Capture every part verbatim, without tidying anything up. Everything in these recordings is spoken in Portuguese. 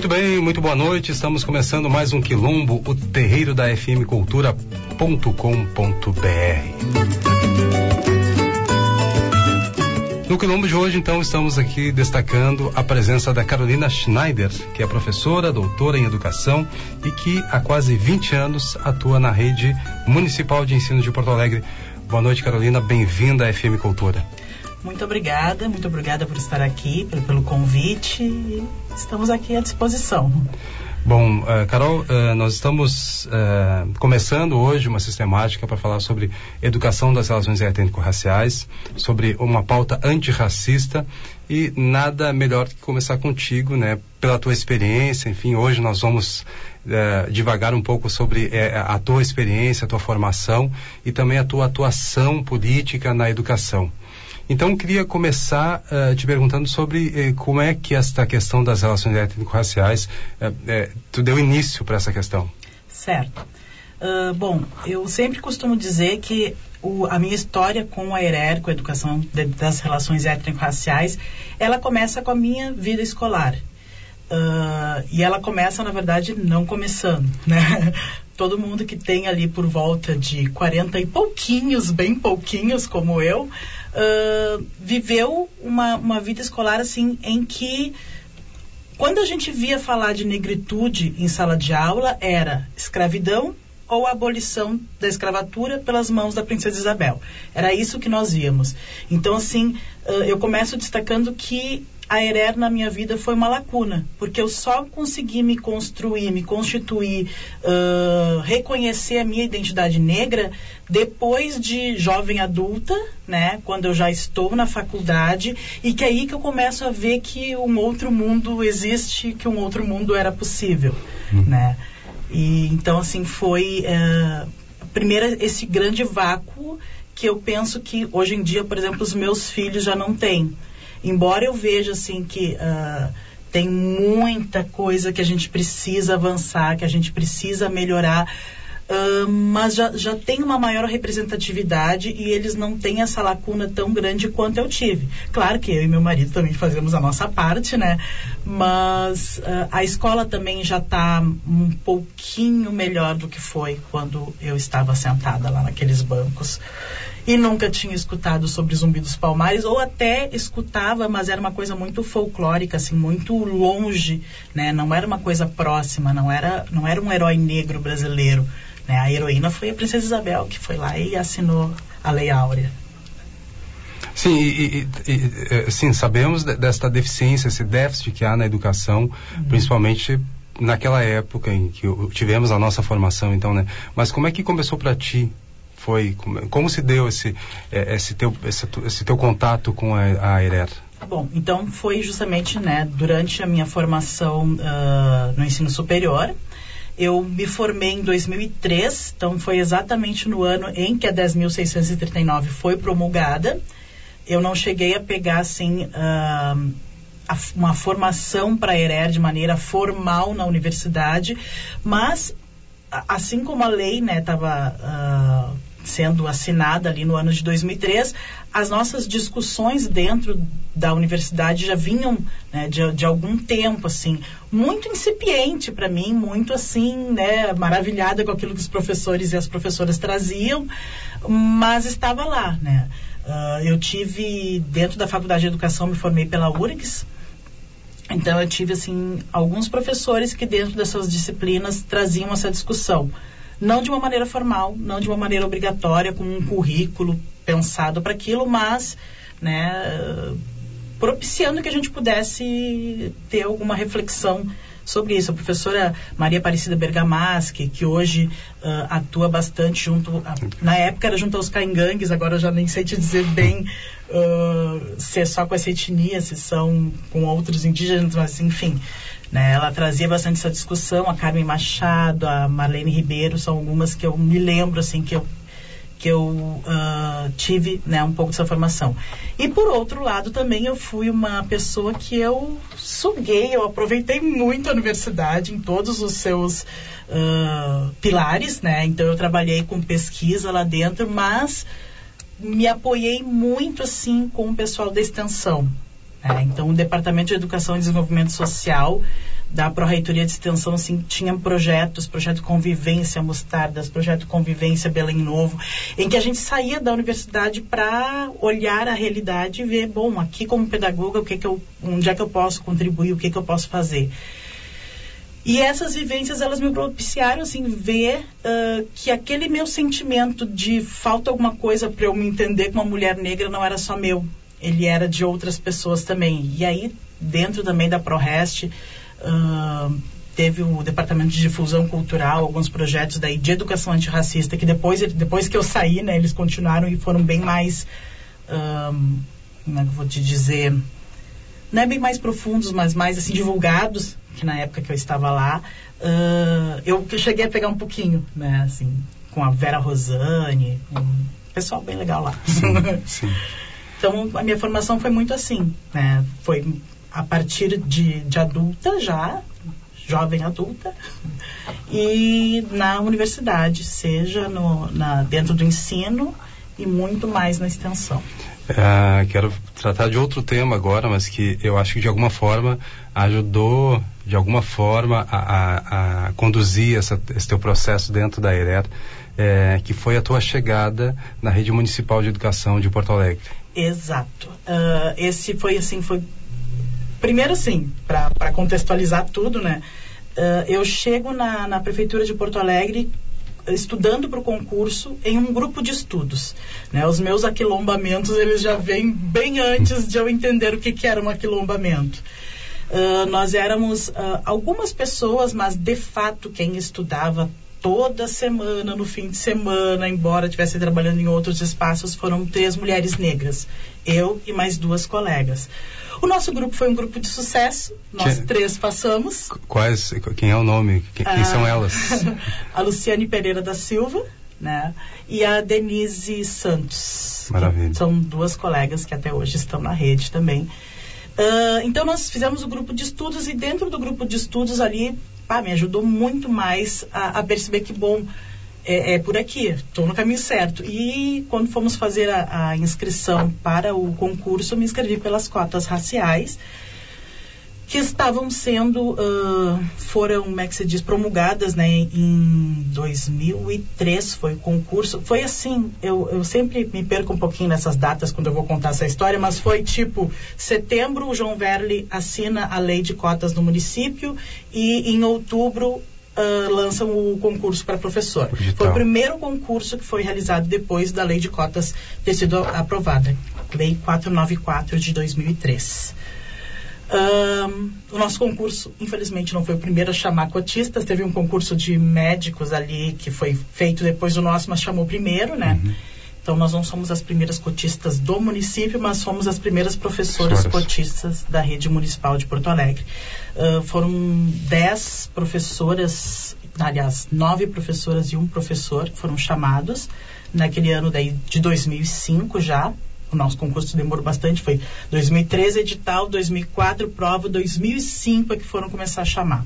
Muito bem, muito boa noite. Estamos começando mais um Quilombo, o terreiro da F M cultura ponto com ponto b r. No Quilombo de hoje, então, estamos aqui destacando a presença da Carolina Schneider, que é professora, doutora em educação e que há quase vinte anos atua na rede municipal de ensino de Porto Alegre. Boa noite, Carolina, bem-vinda à F M Cultura. Muito obrigada, muito obrigada por estar aqui, pelo, pelo convite, e estamos aqui à disposição. Bom, uh, Carol, uh, nós estamos uh, começando hoje uma sistemática para falar sobre educação das relações étnico-raciais, sobre uma pauta antirracista, e nada melhor que começar contigo, né, pela tua experiência. Enfim, hoje nós vamos uh, divagar um pouco sobre uh, a tua experiência, a tua formação e também a tua atuação política na educação. Então, eu queria começar uh, te perguntando sobre uh, como é que esta questão das relações étnico-raciais, uh, uh, tu deu início para essa questão. Certo. Uh, bom, eu sempre costumo dizer que o, a minha história com a ERER, com a educação de, das relações étnico-raciais, ela começa com a minha vida escolar. Uh, e ela começa, na verdade, não começando, né? Todo mundo que tem ali por volta de quarenta e pouquinhos, bem pouquinhos, como eu, uh, viveu uma, uma vida escolar assim, em que, quando a gente via falar de negritude em sala de aula, era escravidão ou abolição da escravatura pelas mãos da princesa Isabel. Era isso que nós víamos. Então, assim, uh, eu começo destacando que a ERER na minha vida foi uma lacuna, porque eu só consegui me construir, me constituir, uh, reconhecer a minha identidade negra depois de jovem adulta, né, quando eu já estou na faculdade, e que é aí que eu começo a ver que um outro mundo existe, que um outro mundo era possível, hum. né. E então, assim, foi uh, primeiro esse grande vácuo que eu penso que hoje em dia, por exemplo, os meus filhos já não têm. Embora eu veja, assim, que uh, tem muita coisa que a gente precisa avançar, que a gente precisa melhorar, uh, mas já, já tem uma maior representatividade e eles não têm essa lacuna tão grande quanto eu tive. Claro que eu e meu marido também fazemos a nossa parte, né? Mas uh, a escola também já está um pouquinho melhor do que foi quando eu estava sentada lá naqueles bancos. E nunca tinha escutado sobre Zumbi dos Palmares, ou até escutava, mas era uma coisa muito folclórica, assim, muito longe, né? Não era uma coisa próxima, não era, não era um herói negro brasileiro, né? A heroína foi a princesa Isabel, que foi lá e assinou a Lei Áurea. Sim, e, e, e, sim, sabemos desta deficiência, esse déficit que há na educação, uhum. principalmente naquela época em que tivemos a nossa formação, então, né? Mas como é que começou para ti? Foi, como, como se deu esse, esse, teu, esse, esse teu contato com a, a ERER? Bom, então foi justamente, né, durante a minha formação uh, no ensino superior. Eu me formei em dois mil e três, então foi exatamente no ano em que a dez mil seiscentos e trinta e nove foi promulgada. Eu não cheguei a pegar, assim, uh, a, uma formação para a ERER de maneira formal na universidade, mas, assim como a lei, né, estava... Uh, sendo assinada ali no ano de dois mil e três, as nossas discussões dentro da universidade já vinham, né, de, de algum tempo, assim, muito incipiente para mim, muito assim, né, maravilhada com aquilo que os professores e as professoras traziam, mas estava lá, né. Uh, eu tive, dentro da Faculdade de Educação, me formei pela U R G S, então eu tive, assim, alguns professores que dentro dessas disciplinas traziam essa discussão. Não de uma maneira formal, não de uma maneira obrigatória, com um currículo pensado para aquilo, mas, né, propiciando que a gente pudesse ter alguma reflexão sobre isso. A professora Maria Aparecida Bergamaschi, que hoje uh, atua bastante junto, a, na época era junto aos caingangues, agora eu já nem sei te dizer bem uh, se é só com essa etnia, se são com outros indígenas, mas enfim... Né, ela trazia bastante essa discussão. A Carmen Machado, a Marlene Ribeiro, são algumas que eu me lembro, assim, que eu, que eu uh, tive, né, um pouco dessa formação. E por outro lado também eu fui uma pessoa que eu suguei, eu aproveitei muito a universidade em todos os seus uh, pilares, né? Então eu trabalhei com pesquisa lá dentro, mas me apoiei muito, assim, com o pessoal da extensão. É, então, o Departamento de Educação e Desenvolvimento Social da Pró-Reitoria de Extensão, assim, tinha projetos, projeto Convivência Mostardas, projeto Convivência Belém Novo, em que a gente saía da universidade para olhar a realidade e ver, bom, aqui como pedagoga, o que que eu, onde é que eu posso contribuir, o que que eu posso fazer. E essas vivências, elas me propiciaram, assim, ver uh, que aquele meu sentimento de falta alguma coisa para eu me entender como uma mulher negra não era só meu, ele era de outras pessoas também. E aí, dentro também da ProRest, uh, teve o Departamento de Difusão Cultural, alguns projetos daí de educação antirracista, que depois, depois que eu saí, né, eles continuaram e foram bem mais, uh, como é que eu vou te dizer, não é bem mais profundos, mas mais, assim, divulgados, que na época que eu estava lá, uh, eu cheguei a pegar um pouquinho, né, assim, com a Vera Rosane, um pessoal bem legal lá. Sim, sim. Então, a minha formação foi muito assim, né, foi a partir de, de adulta já, jovem adulta, e na universidade, seja no, na, dentro do ensino e muito mais na extensão. Uh, quero tratar de outro tema agora, mas que eu acho que de alguma forma ajudou, de alguma forma, a, a, a conduzir essa, esse teu processo dentro da ERER, é, que foi a tua chegada na Rede Municipal de Educação de Porto Alegre. Exato. Uh, esse foi assim, foi... Primeiro, assim, para contextualizar tudo, né? Uh, eu chego na, na Prefeitura de Porto Alegre estudando para o concurso em um grupo de estudos, né? Os meus aquilombamentos, eles já vêm bem antes de eu entender o que, que era um aquilombamento. Uh, nós éramos uh, algumas pessoas, mas de fato quem estudava toda semana, no fim de semana, embora estivesse trabalhando em outros espaços, foram três mulheres negras, eu e mais duas colegas. O nosso grupo foi um grupo de sucesso, nós que, três passamos. Quais, quem é o nome? Quem, quem ah, são elas? A Luciane Pereira da Silva, né? E a Denise Santos. Maravilha. São duas colegas que até hoje estão na rede também. Uh, então nós fizemos o grupo de estudos e dentro do grupo de estudos ali, pá, me ajudou muito mais a, a perceber que, bom, é, é por aqui, estou no caminho certo. E quando fomos fazer a, a inscrição para o concurso, eu me inscrevi pelas cotas raciais, que estavam sendo, uh, foram, como é que se diz, promulgadas, né, em dois mil e três foi o concurso. Foi assim, eu, eu sempre me perco um pouquinho nessas datas quando eu vou contar essa história, mas foi tipo, setembro o João Verli assina a lei de cotas no município e em outubro Uh, lançam o concurso para professor. Digital. Foi o primeiro concurso que foi realizado depois da lei de cotas ter sido aprovada. Lei quatrocentos e noventa e quatro de dois mil e três. Um, o nosso concurso, infelizmente, não foi o primeiro a chamar cotistas. Teve um concurso de médicos ali que foi feito depois do nosso, mas chamou primeiro, né? Uhum. Então, nós não somos as primeiras cotistas do município, mas somos as primeiras professoras Senhoras. cotistas da Rede Municipal de Porto Alegre. Uh, foram dez professoras, aliás, nove professoras e um professor que foram chamados naquele ano daí de dois mil e cinco já. O nosso concurso demorou bastante, foi dois mil e treze edital, dois mil e quatro prova, dois mil e cinco é que foram começar a chamar.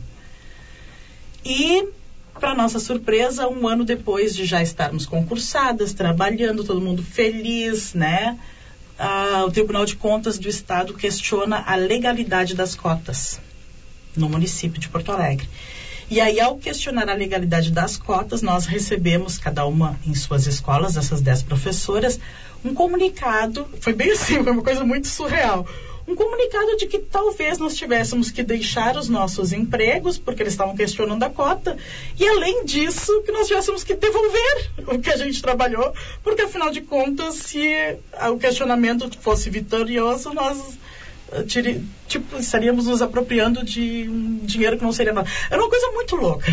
E... para nossa surpresa, um ano depois de já estarmos concursadas, trabalhando, todo mundo feliz, né? Ah, o Tribunal de Contas do Estado questiona a legalidade das cotas no município de Porto Alegre. E aí, ao questionar a legalidade das cotas, nós recebemos, cada uma em suas escolas, essas dez professoras, um comunicado, foi bem assim, foi uma coisa muito surreal, um comunicado de que talvez nós tivéssemos que deixar os nossos empregos, porque eles estavam questionando a cota, e além disso, que nós tivéssemos que devolver o que a gente trabalhou, porque afinal de contas, se o questionamento fosse vitorioso, nós tire, tipo, estaríamos nos apropriando de um dinheiro que não seria nosso. Era uma coisa muito louca.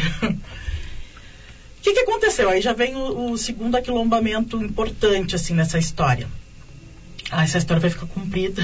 O que, que aconteceu? Aí já vem o, o segundo aquilombamento importante, assim, nessa história. Ah, essa história vai ficar comprida.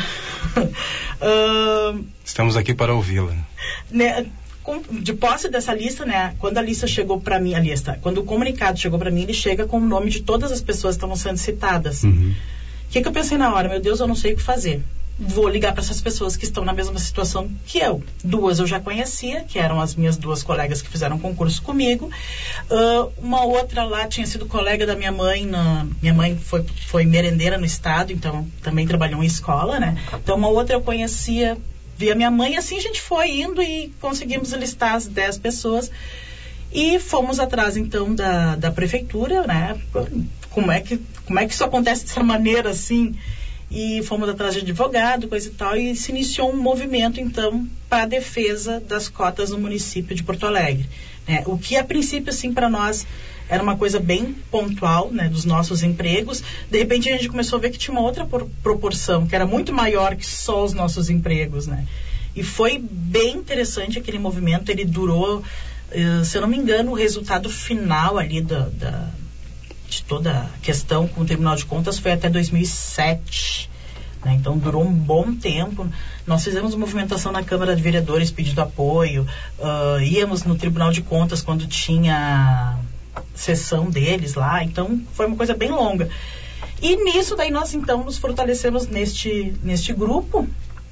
uh, Estamos aqui para ouvi-la. Né, com, de posse dessa lista, né? Quando a lista chegou para mim, a lista, quando o comunicado chegou para mim, ele chega com o nome de todas as pessoas que estavam sendo citadas. O uhum. que, que eu pensei na hora? Meu Deus, eu não sei o que fazer. Vou ligar para essas pessoas que estão na mesma situação que eu. Duas eu já conhecia, que eram as minhas duas colegas que fizeram concurso comigo. Uh, uma outra lá tinha sido colega da minha mãe. Na, minha mãe foi, foi merendeira no estado, então também trabalhou em escola, né? Então uma outra eu conhecia via minha mãe, e assim a gente foi indo e conseguimos listar as dez pessoas. E fomos atrás, então, da, da prefeitura, né? Como é, que, como é que isso acontece dessa maneira, assim? E fomos atrás de advogado, coisa e tal, e se iniciou um movimento, então, para a defesa das cotas no município de Porto Alegre. Né? O que, a princípio, assim, para nós era uma coisa bem pontual, né, dos nossos empregos. De repente, a gente começou a ver que tinha uma outra por, proporção, que era muito maior que só os nossos empregos, né? E foi bem interessante aquele movimento. Ele durou, uh, se eu não me engano, o resultado final ali da, da, de toda a questão com o Tribunal de Contas foi até dois mil e sete. Né? Então, durou um bom tempo. Nós fizemos movimentação na Câmara de Vereadores pedindo apoio, uh, íamos no Tribunal de Contas quando tinha sessão deles lá, então foi uma coisa bem longa. E nisso daí nós então nos fortalecemos neste, neste grupo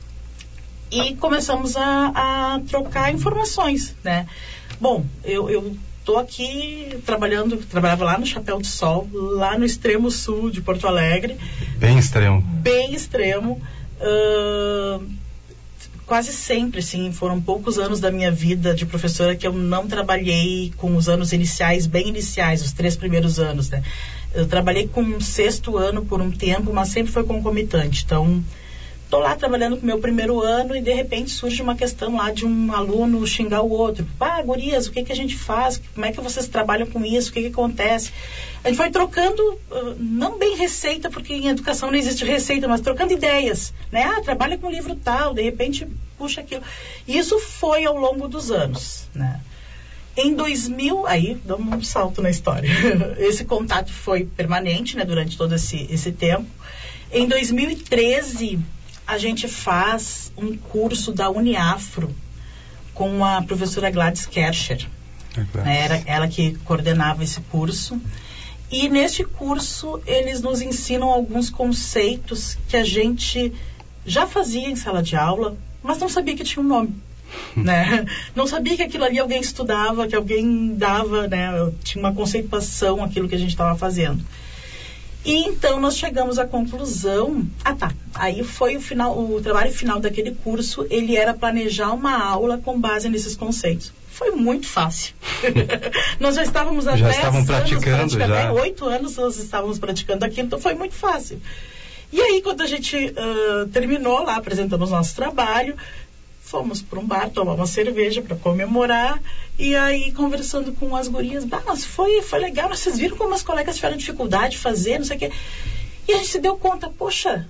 e começamos a, a trocar informações, né? Bom, eu, eu tô aqui trabalhando, trabalhava lá no Chapéu de Sol, lá no extremo sul de Porto Alegre. Bem extremo. Bem extremo. Uh, quase sempre, sim, foram poucos anos da minha vida de professora que eu não trabalhei com os anos iniciais, bem iniciais, os três primeiros anos, né? Eu trabalhei com o sexto ano por um tempo, mas sempre foi concomitante. Então, estou lá trabalhando com o meu primeiro ano e, de repente, surge uma questão lá de um aluno xingar o outro. Ah, gurias, o que, que a gente faz? Como é que vocês trabalham com isso? O que, que acontece? A gente foi trocando, uh, não bem receita, porque em educação não existe receita, mas trocando ideias, né? Ah, trabalha com livro tal, de repente puxa aquilo. Isso foi ao longo dos anos, né? Em dois mil, aí damos um salto na história. Esse contato foi permanente, né, durante todo esse, esse tempo. Em dois mil e treze, a gente faz um curso da Uniafro com a professora Gladys Kercher. É né? Era ela que coordenava esse curso. E neste curso eles nos ensinam alguns conceitos que a gente já fazia em sala de aula, mas não sabia que tinha um nome. Né? Não sabia que aquilo ali alguém estudava, que alguém dava, né? Tinha uma conceituação aquilo que a gente estava fazendo. E então nós chegamos à conclusão, ah tá, aí foi o final, o trabalho final daquele curso, ele era planejar uma aula com base nesses conceitos. Foi muito fácil. Nós já estávamos há já dez estavam anos praticando, já oito anos nós estávamos praticando aquilo, então foi muito fácil. E aí quando a gente uh, terminou lá, apresentamos nosso trabalho, fomos para um bar tomar uma cerveja para comemorar, e aí conversando com as gurias, bah, mas foi, foi legal, vocês viram como as colegas tiveram dificuldade de fazer, não sei o quê. E a gente se deu conta, poxa,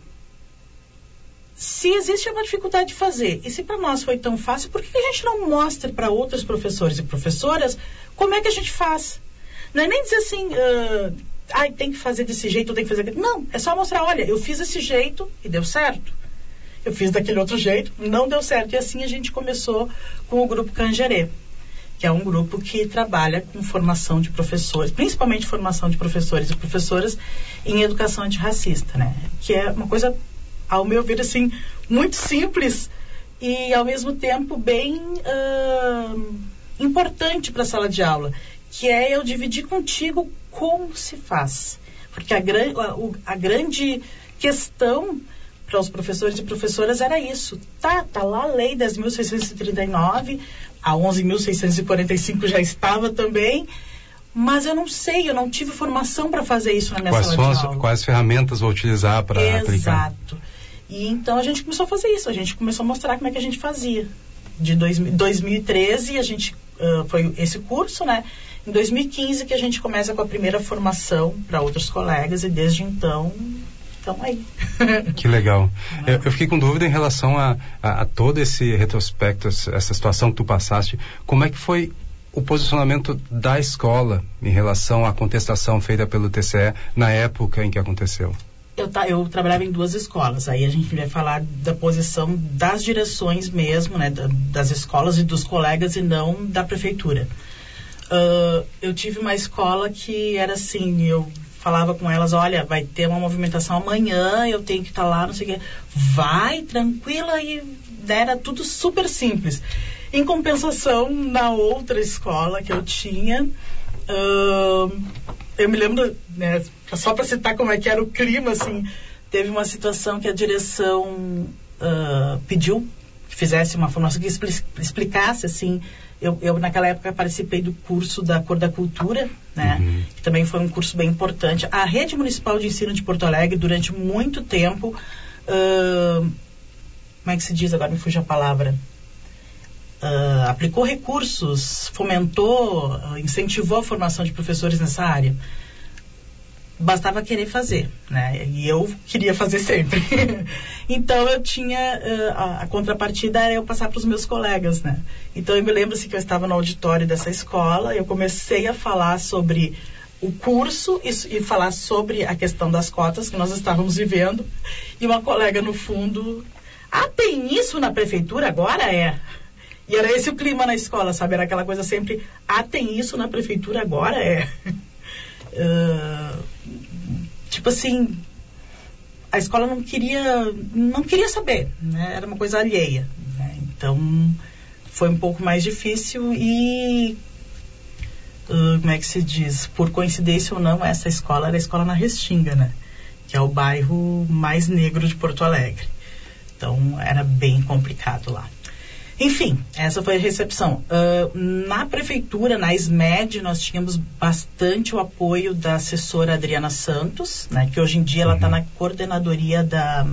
se existe uma dificuldade de fazer, e se para nós foi tão fácil, por que a gente não mostra para outros professores e professoras como é que a gente faz? Não é nem dizer assim, uh, ah, tem que fazer desse jeito, tem que fazer... Não, é só mostrar, olha, eu fiz desse jeito e deu certo. Eu fiz daquele outro jeito, não deu certo. E assim a gente começou com o Grupo Cangerê, que é um grupo que trabalha com formação de professores, principalmente formação de professores e professoras em educação antirracista, né? Que é uma coisa, ao meu ver, assim, muito simples e, ao mesmo tempo, bem uh, importante para a sala de aula, que é eu dividir contigo como se faz. Porque a, gran, a, a grande questão para os professores e professoras era isso. Tá, tá lá a lei dez mil seiscentos e trinta e nove, a onze mil seiscentos e quarenta e cinco já estava também, mas eu não sei, eu não tive formação para fazer isso na minha quais sala são de as, aula. Quais ferramentas vou utilizar para aplicar? Exato. E então a gente começou a fazer isso, a gente começou a mostrar como é que a gente fazia. De dois, dois mil e treze, a gente, uh, foi esse curso, né? Em dois mil e quinze que a gente começa com a primeira formação para outros colegas, e desde então... Então, aí. Que legal. Eu, eu fiquei com dúvida em relação a, a, a todo esse retrospecto, essa situação que tu passaste. Como é que foi o posicionamento da escola em relação à contestação feita pelo T C E na época em que aconteceu? Eu, tá, eu trabalhava em duas escolas. Aí a gente vai falar da posição das direções mesmo, né, da, das escolas e dos colegas, e não da prefeitura. Uh, eu tive uma escola que era assim, eu... falava com elas, olha, vai ter uma movimentação amanhã, eu tenho que estar lá, não sei o quê. Vai, tranquila, e era tudo super simples. Em compensação, na outra escola que eu tinha, uh, eu me lembro, né, só para citar como é que era o clima, assim, teve uma situação que a direção uh, pediu que fizesse uma formação, que explicasse, assim, eu, eu naquela época participei do curso da Cor da Cultura, né, uhum. que também foi um curso bem importante. A Rede Municipal de Ensino de Porto Alegre, durante muito tempo, uh, como é que se diz, agora me fugiu a palavra, uh, aplicou recursos, fomentou, uh, incentivou a formação de professores nessa área. Bastava querer fazer, né? E eu queria fazer sempre. Então eu tinha uh, a, a contrapartida era eu passar para os meus colegas, né? Então eu me lembro assim, que eu estava no auditório dessa escola, eu comecei a falar sobre o curso e, e falar sobre a questão das cotas que nós estávamos vivendo, e uma colega no fundo, ah, tem isso na prefeitura agora? É. E era esse o clima na escola, sabe? Era aquela coisa sempre, ah, tem isso na prefeitura agora? É. Uh, tipo assim, a escola não queria não queria saber, né? Era uma coisa alheia, né? Então foi um pouco mais difícil e uh, como é que se diz, por coincidência ou não, essa escola era a escola na Restinga, né? Que é o bairro mais negro de Porto Alegre, então era bem complicado lá. Enfim, essa foi a recepção. Uh, na prefeitura, na SMED, nós tínhamos bastante o apoio da assessora Adriana Santos, né, que hoje em dia ela está uhum. na coordenadoria da,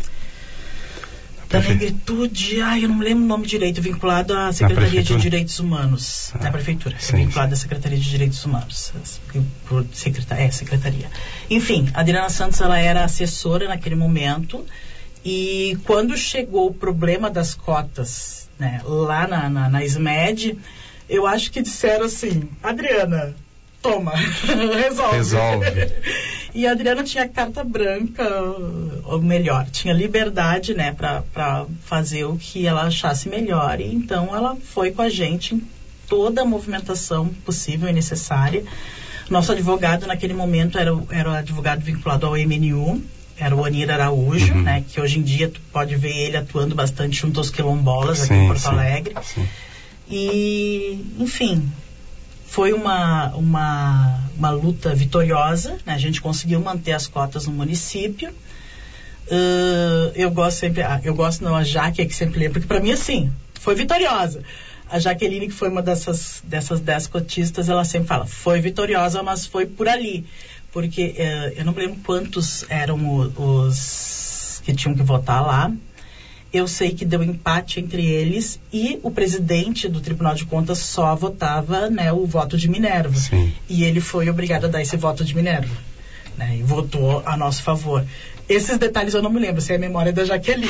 da negritude, ai, eu não me lembro o nome direito, vinculado à Secretaria de Direitos Humanos, ah, na prefeitura, sim, vinculado sim. à Secretaria de Direitos Humanos, por secretaria, é, secretaria. Enfim, a Adriana Santos, ela era assessora naquele momento, e quando chegou o problema das cotas, né, lá na, na, na SMED, eu acho que disseram assim, Adriana, toma, resolve. resolve. E a Adriana tinha carta branca, ou melhor, tinha liberdade, né, para fazer o que ela achasse melhor, e então ela foi com a gente em toda a movimentação possível e necessária. Nosso advogado naquele momento era, era o advogado vinculado ao M N U, era o Onir Araújo, uhum. né, que hoje em dia tu pode ver ele atuando bastante junto aos quilombolas sim, aqui em Porto sim, Alegre. Sim. E, enfim, foi uma, uma, uma luta vitoriosa, né, a gente conseguiu manter as cotas no município. Uh, eu gosto sempre, ah, eu gosto não, a Jaque é que sempre lembra, porque para mim, assim, foi vitoriosa. A Jaqueline, que foi uma dessas, dessas dez cotistas, ela sempre fala, foi vitoriosa, mas foi por ali. Porque uh, eu não lembro quantos eram o, os que tinham que votar lá. Eu sei que deu empate entre eles e o presidente do Tribunal de Contas só votava, né, o voto de Minerva. Sim. E ele foi obrigado a dar esse voto de Minerva, né, e votou a nosso favor. Esses detalhes eu não me lembro, se é a memória da Jaqueline.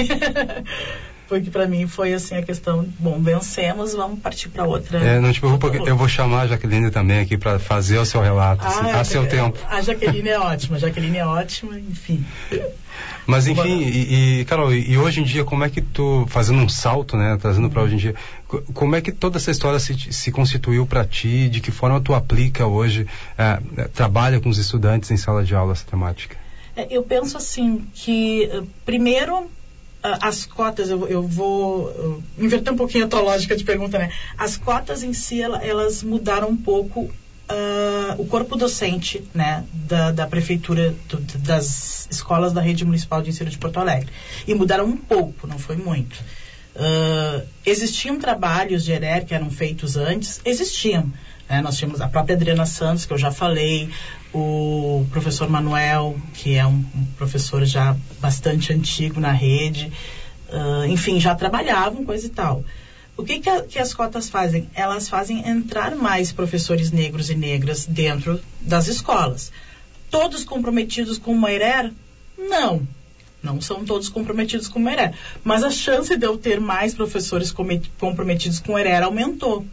Porque para mim foi assim a questão, bom, vencemos, vamos partir para outra. É, não te preocupa, eu vou chamar a Jaqueline também aqui para fazer o seu relato, assim, ah, a seu tempo. A Jaqueline é ótima, a Jaqueline é ótima, enfim. Mas enfim, e, e Carol, e hoje em dia, como é que tu, fazendo um salto, né, trazendo para hoje em dia, como é que toda essa história se, se constituiu para ti, de que forma tu aplica hoje, é, trabalha com os estudantes em sala de aula essa temática? É, eu penso assim, que primeiro as cotas, eu, eu vou eu inverter um pouquinho a tua lógica de pergunta, né? As cotas em si, elas mudaram um pouco uh, o corpo docente, né, da, da prefeitura, do, das escolas da Rede Municipal de Ensino de Porto Alegre. E mudaram um pouco, não foi muito. Uh, existiam trabalhos de E R E R que eram feitos antes, existiam. Né? Nós tínhamos a própria Adriana Santos, que eu já falei, o professor Manuel, que é um, um professor já bastante antigo na rede, uh, enfim, já trabalhavam, coisa e tal. O que, que, a, que as cotas fazem? Elas fazem entrar mais professores negros e negras dentro das escolas. Todos comprometidos com uma E R E R? Não. Não são todos comprometidos com uma E R E R. Mas a chance de eu ter mais professores comprometidos com a E R E R aumentou.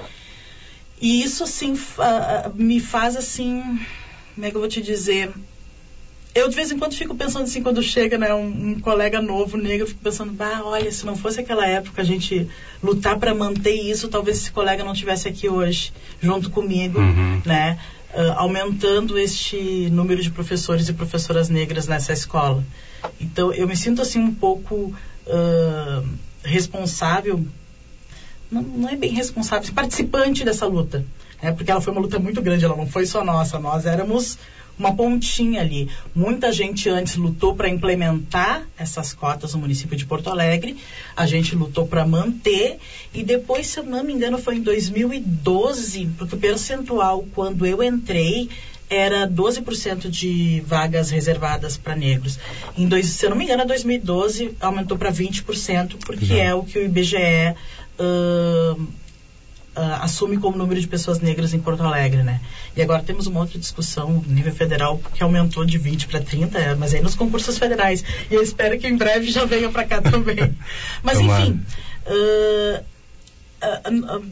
E isso, assim, uh, me faz, assim, como é que eu vou te dizer? Eu, de vez em quando, fico pensando, assim, quando chega, né, um, um colega novo, negro, eu fico pensando, bah, olha, se não fosse aquela época a gente lutar para manter isso, talvez esse colega não estivesse aqui hoje, junto comigo, uhum. né, uh, aumentando este número de professores e professoras negras nessa escola. Então, eu me sinto, assim, um pouco uh, responsável. Não, não é bem responsável, participante dessa luta, né? Porque ela foi uma luta muito grande, ela não foi só nossa, nós éramos uma pontinha ali. Muita gente antes lutou para implementar essas cotas no município de Porto Alegre, a gente lutou para manter, e depois, se eu não me engano, foi em dois mil e doze, porque o percentual, quando eu entrei, era doze por cento de vagas reservadas para negros. Em dois, se eu não me engano, em dois mil e doze aumentou para vinte por cento, porque uhum. é o que o I B G E uh, uh, assume como número de pessoas negras em Porto Alegre, né? E agora temos uma outra discussão no nível federal que aumentou de vinte para trinta, mas aí nos concursos federais. E eu espero que em breve já venha para cá também. Mas enfim, uh, uh, uh,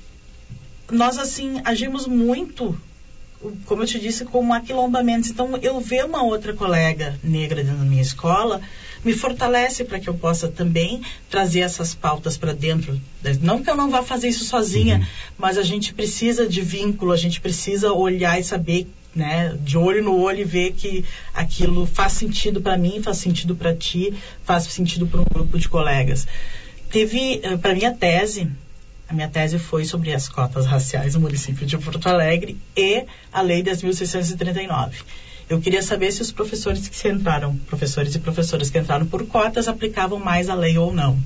nós assim agimos muito, como eu te disse, como aquilombamentos. Então, eu ver uma outra colega negra dentro da minha escola me fortalece para que eu possa também trazer essas pautas para dentro. Não que eu não vá fazer isso sozinha, uhum. mas a gente precisa de vínculo, a gente precisa olhar e saber, né, de olho no olho, e ver que aquilo faz sentido para mim, faz sentido para ti, faz sentido para um grupo de colegas. Teve, para minha tese, a minha tese foi sobre as cotas raciais no município de Porto Alegre e a Lei dez mil seiscentos e trinta e nove. Eu queria saber se os professores que entraram, professores e professoras que entraram por cotas, aplicavam mais a lei ou não.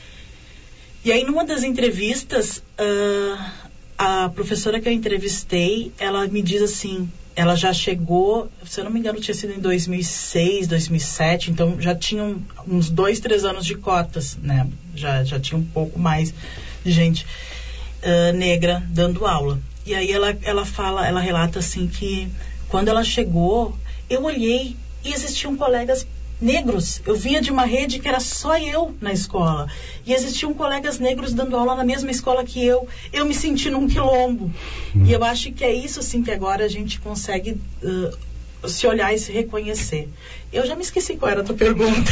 E aí, numa das entrevistas, uh, a professora que eu entrevistei, ela me diz assim, ela já chegou, se eu não me engano, tinha sido em dois mil e seis, dois mil e sete, então já tinham uns dois, três anos de cotas, né? Já, já tinha um pouco mais de gente uh, negra dando aula. E aí ela, ela fala, ela relata assim que quando ela chegou, eu olhei e existiam colegas negros. Eu vinha de uma rede que era só eu na escola. E existiam colegas negros dando aula na mesma escola que eu. Eu me senti num quilombo. Hum. E eu acho que é isso, assim, que agora a gente consegue uh, se olhar e se reconhecer. Eu já me esqueci qual era a tua pergunta.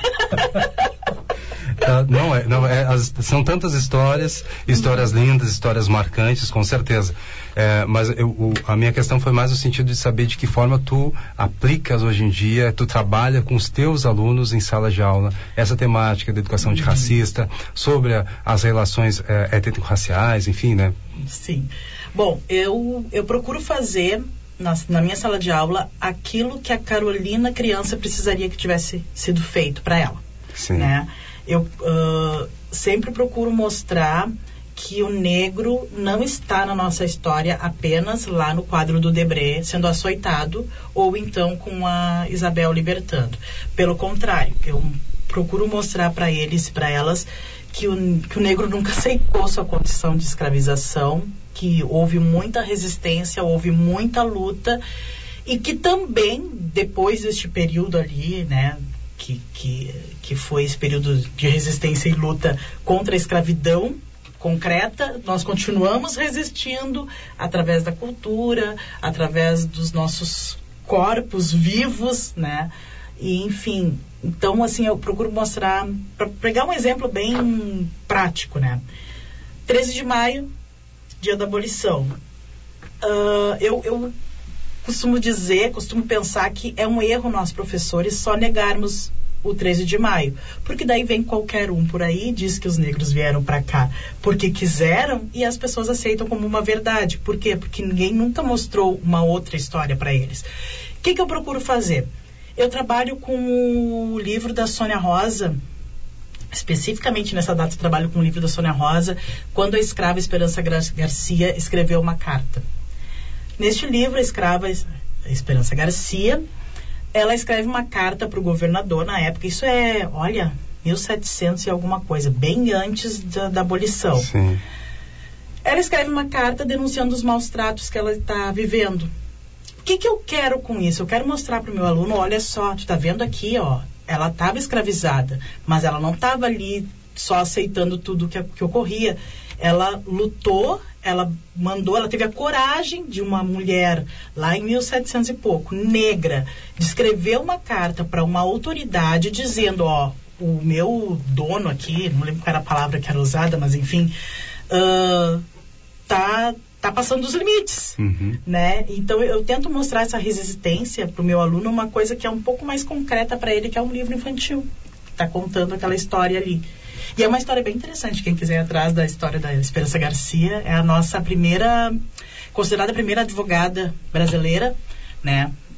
Uh, não é, não é as, são tantas histórias, histórias uhum. lindas, histórias marcantes, com certeza. É, mas eu, o, a minha questão foi mais no sentido de saber de que forma tu aplicas hoje em dia, tu trabalha com os teus alunos em sala de aula, essa temática da educação uhum. de racista, sobre a, as relações é, étnico-raciais, enfim, né? Sim. Bom, eu, eu procuro fazer na, na minha sala de aula aquilo que a Carolina criança precisaria que tivesse sido feito para ela. Sim. Né? Eu uh, sempre procuro mostrar que o negro não está na nossa história apenas lá no quadro do Debré, sendo açoitado, ou então com a Isabel libertando. Pelo contrário, eu procuro mostrar para eles e para elas que o, que o negro nunca aceitou sua condição de escravização, que houve muita resistência, houve muita luta, e que também, depois deste período ali, né, Que, que, que foi esse período de resistência e luta contra a escravidão concreta, nós continuamos resistindo através da cultura, através dos nossos corpos vivos, né? E, enfim, então, assim, eu procuro mostrar, para pegar um exemplo bem prático, né? treze de maio, dia da abolição. Uh, eu... eu costumo dizer, costumo pensar que é um erro nós professores só negarmos o treze de maio, porque daí vem qualquer um por aí e diz que os negros vieram para cá porque quiseram e as pessoas aceitam como uma verdade. Por quê? Porque ninguém nunca mostrou uma outra história para eles. O que que eu procuro fazer? Eu trabalho com o livro da Sônia Rosa, especificamente nessa data eu trabalho com o livro da Sônia Rosa, quando a escrava Esperança Garcia escreveu uma carta. Neste livro, a escrava Esperança Garcia, ela escreve uma carta para o governador na época, isso é, olha, mil e setecentos e alguma coisa, bem antes da, da abolição. Sim. Ela escreve uma carta denunciando os maus tratos que ela está vivendo. O que que eu quero com isso? Eu quero mostrar para o meu aluno, olha só, tu está vendo aqui, ó, ela estava escravizada, mas ela não estava ali só aceitando tudo que, que ocorria. Ela lutou, ela mandou, ela teve a coragem de uma mulher lá em mil e setecentos e pouco, negra, de escrever uma carta para uma autoridade dizendo, ó, o meu dono aqui, não lembro qual era a palavra que era usada, mas enfim, uh, tá, tá passando dos limites, uhum. né? Então eu, eu tento mostrar essa resistência para o meu aluno, uma coisa que é um pouco mais concreta para ele, que é um livro infantil, tá contando aquela história ali. E é uma história bem interessante, quem quiser ir atrás da história da Esperança Garcia, é a nossa primeira, considerada a primeira advogada brasileira, né,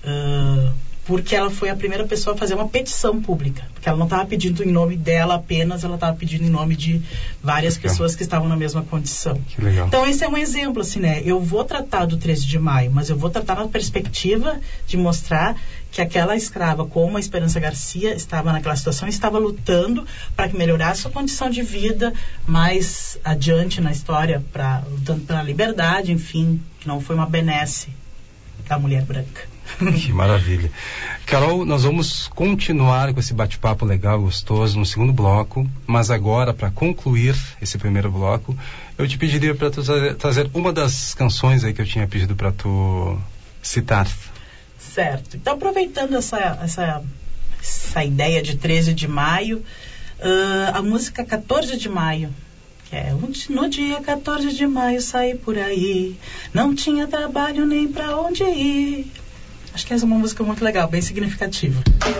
Uh, porque ela foi a primeira pessoa a fazer uma petição pública. Porque ela não estava pedindo em nome dela apenas, ela estava pedindo em nome de várias legal. pessoas que estavam na mesma condição. Que legal. Então esse é um exemplo, assim, né? Eu vou tratar do treze de maio, mas eu vou tratar na perspectiva de mostrar que aquela escrava, como a Esperança Garcia, estava naquela situação, estava lutando para que melhorasse sua condição de vida mais adiante na história, pra, lutando pela liberdade, enfim, que não foi uma benesse da mulher branca. Que maravilha. Carol, nós vamos continuar com esse bate-papo legal, gostoso, no segundo bloco, mas agora, para concluir esse primeiro bloco, eu te pediria para tu trazer uma das canções aí que eu tinha pedido para tu citar. Certo. Então, aproveitando essa, essa, essa ideia de treze de maio, uh, a música quatorze de maio, que é no dia quatorze de maio saí por aí, não tinha trabalho nem pra onde ir. Acho que essa é uma música muito legal, bem significativa.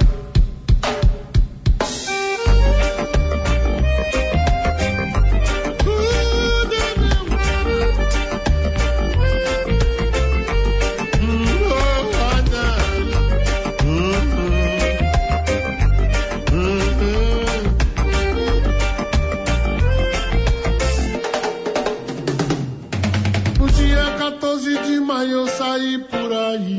No dia quatorze de maio eu saí por aí,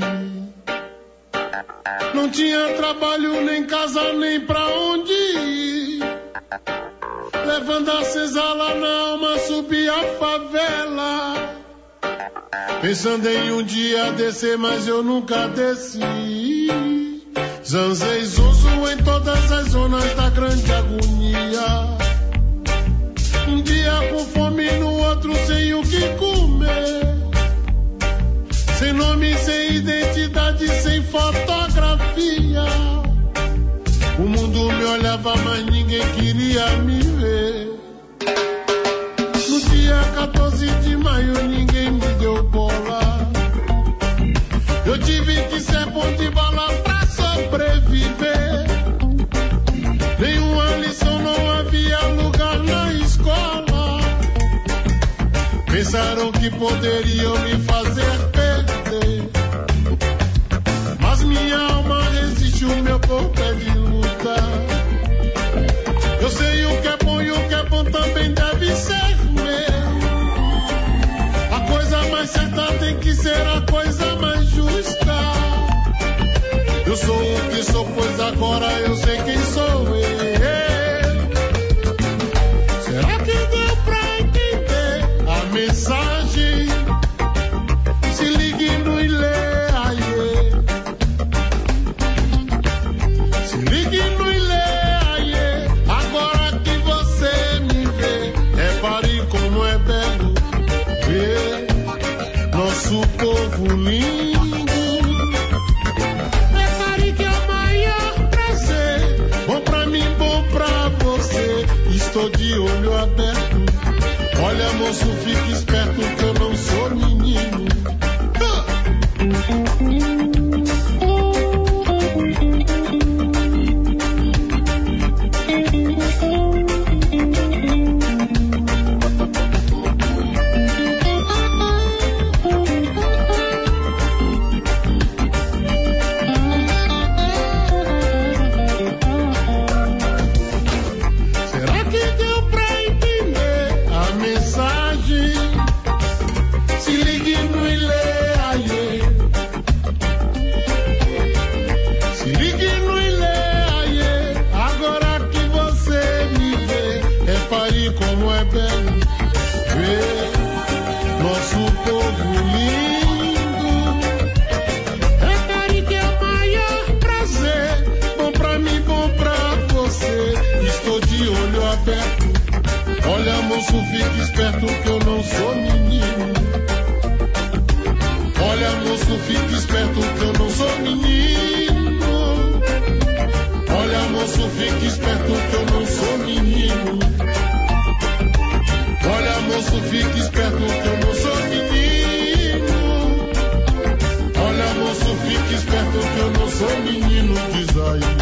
não tinha trabalho, nem casa, nem pra onde ir. Levando a senzala na alma, subi a favela, pensando em um dia descer, mas eu nunca desci. Zanzei Zuzu em todas as zonas da grande agonia. Um dia com fome, no outro sem o que comer. Sem nome, sem identidade, sem fotografia. O mundo me olhava, mas ninguém queria me ver. No dia quatorze de maio ninguém me deu bola. Eu tive que ser bom de bala pra sobreviver. Nenhuma lição, não havia lugar na escola. Pensaram que poderiam me fazer perder, mas minha alma resiste, o meu corpo é de luta. Eu sei o que é bom e o que é bom também deve ser meu. A coisa mais certa tem que ser a coisa mais justa. Eu sou o que sou, pois agora eu sei quem sou eu. Será que deu pra entender a mensagem? Se ligue no Ilê, aie. Se ligue no Ilê, aie. Agora que você me vê, repare como é belo ver nosso povo lindo. Repare que é o maior prazer, bom pra mim, bom pra você. Estou de olho aberto. Olha, moço, fique esperto que eu não sou menino. Será que deu pra entender a mensagem? Se ligue no Ilê, aie. Se ligue no Ilê, aie. Agora que você me vê, repare como é belo ver nosso povo lindo. Repare que é o maior prazer, bom pra mim, bom pra você. Estou de olho aberto. Olha, moço, fique esperto que eu não sou menino. Olha, moço, fique esperto que eu não sou menino. Olha, moço, fique esperto que eu não sou menino. Olha, moço, fique esperto que eu não sou menino. Olha, moço, fique esperto que eu não sou menino, diz aí.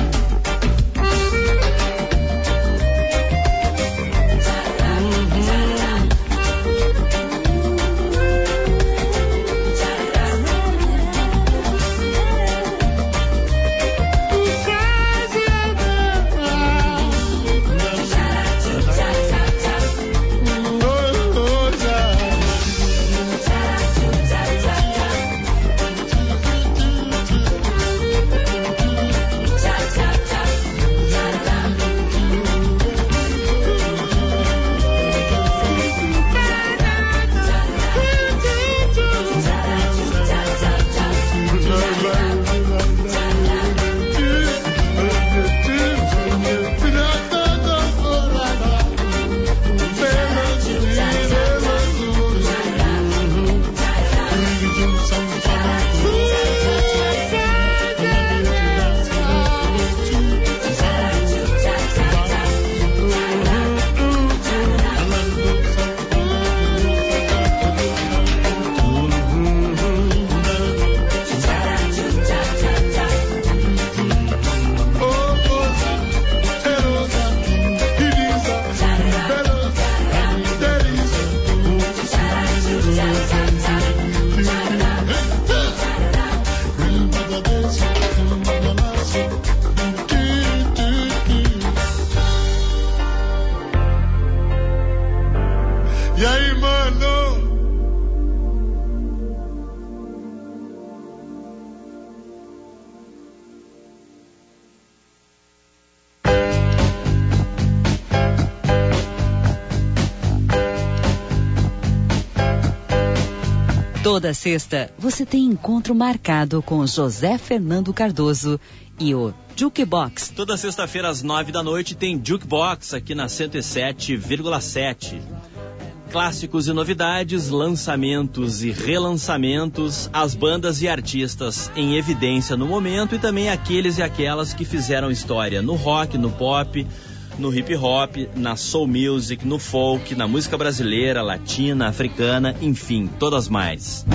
Toda sexta, você tem encontro marcado com José Fernando Cardoso e o Jukebox. Toda sexta-feira, às nove da noite, tem Jukebox aqui na cento e sete vírgula sete. Clássicos e novidades, lançamentos e relançamentos, as bandas e artistas em evidência no momento e também aqueles e aquelas que fizeram história no rock, no pop, no hip hop, na soul music, no folk, na música brasileira, latina, africana, enfim, todas mais.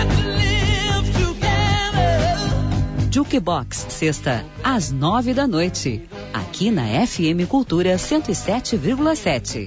Jukebox, sexta, às nove da noite, aqui na F M Cultura cento e sete vírgula sete.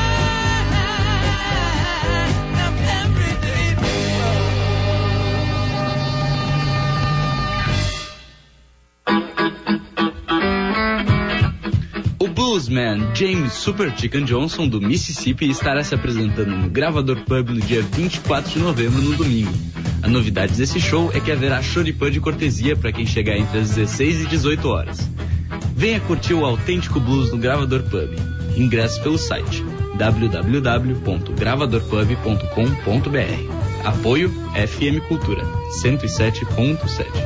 Bluesman James Super Chicken Johnson do Mississippi estará se apresentando no Gravador Pub no dia vinte e quatro de novembro, no domingo. A novidade desse show é que haverá choripã de cortesia para quem chegar entre as dezesseis e dezoito horas. Venha curtir o autêntico blues no Gravador Pub. Ingressos pelo site w w w ponto gravador pub ponto com ponto b r. Apoio F M Cultura cento e sete ponto sete.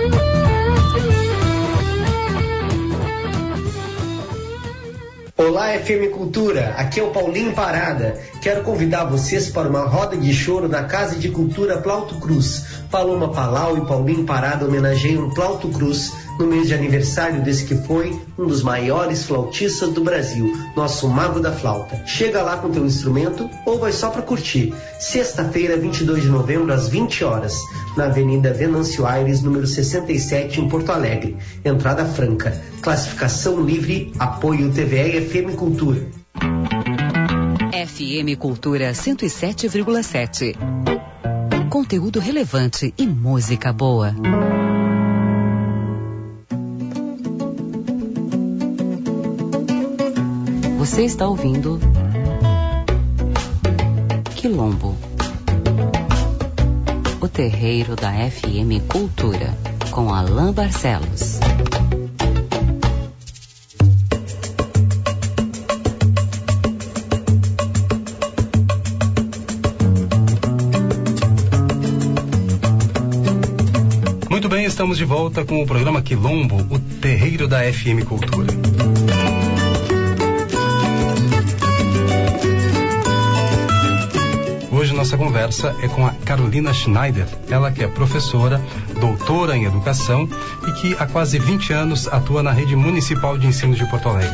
Olá, F M Cultura, aqui é o Paulinho Parada. Quero convidar vocês para uma roda de choro na Casa de Cultura Plauto Cruz. Paloma Palau e Paulinho Parada homenageiam Plauto Cruz no mês de aniversário desse que foi um dos maiores flautistas do Brasil, nosso mago da flauta. Chega lá com teu instrumento ou vai só para curtir. Sexta-feira, vinte e dois de novembro, às vinte horas, na Avenida Venâncio Aires, número sessenta e sete, em Porto Alegre. Entrada franca. Classificação livre. Apoio T V E e F M Cultura. F M Cultura cento e sete vírgula sete. Conteúdo relevante e música boa. Você está ouvindo Quilombo, o terreiro da F M Cultura, com Alain Barcelos. Muito bem, estamos de volta com o programa Quilombo, o terreiro da F M Cultura. Hoje nossa conversa é com a Carolina Schneider, ela que é professora, doutora em educação e que há quase vinte anos atua na rede municipal de ensino de Porto Alegre.